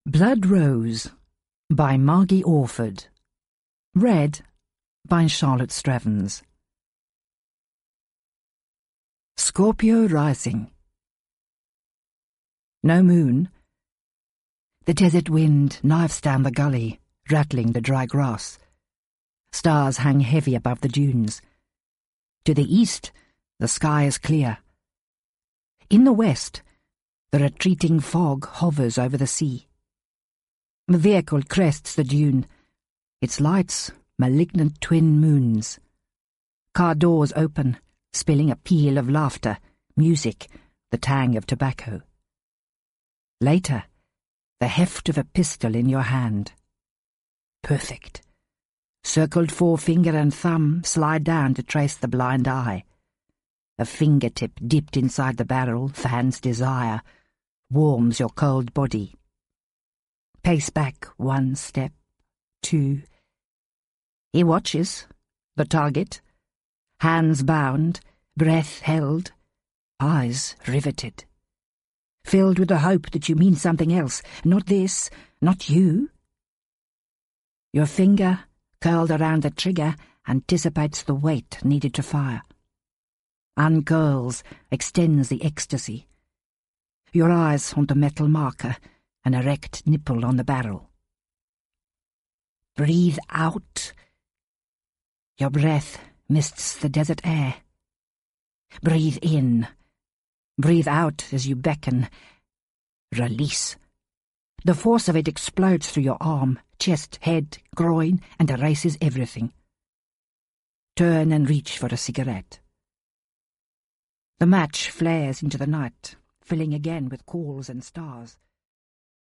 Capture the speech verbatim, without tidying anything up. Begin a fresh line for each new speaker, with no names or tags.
Blood Rose by Margie Orford. Read by Charlotte Strevens. Scorpio rising. No moon. The desert wind knifes down the gully, rattling the dry grass. Stars hang heavy above the dunes. To the east, the sky is clear. In the west, the retreating fog hovers over the sea. The vehicle crests the dune, its lights malignant twin moons. Car doors open, spilling a peal of laughter, music, the tang of tobacco. Later, the heft of a pistol in your hand. Perfect. Circled forefinger and thumb slide down to trace the blind eye. A fingertip dipped inside the barrel fans desire, warms your cold body. Pace back one step, two. He watches, the target, hands bound, breath held, eyes riveted. Filled with the hope that you mean something else, not this, not you. Your finger, curled around the trigger, anticipates the weight needed to fire. Uncurls, extends the ecstasy. Your eyes on the metal marker, an erect nipple on the barrel. Breathe out. Your breath mists the desert air. Breathe in. Breathe out as you beckon. Release. The force of it explodes through your arm, chest, head, groin, and erases everything. Turn and reach for a cigarette. The match flares into the night, filling again with calls and stars.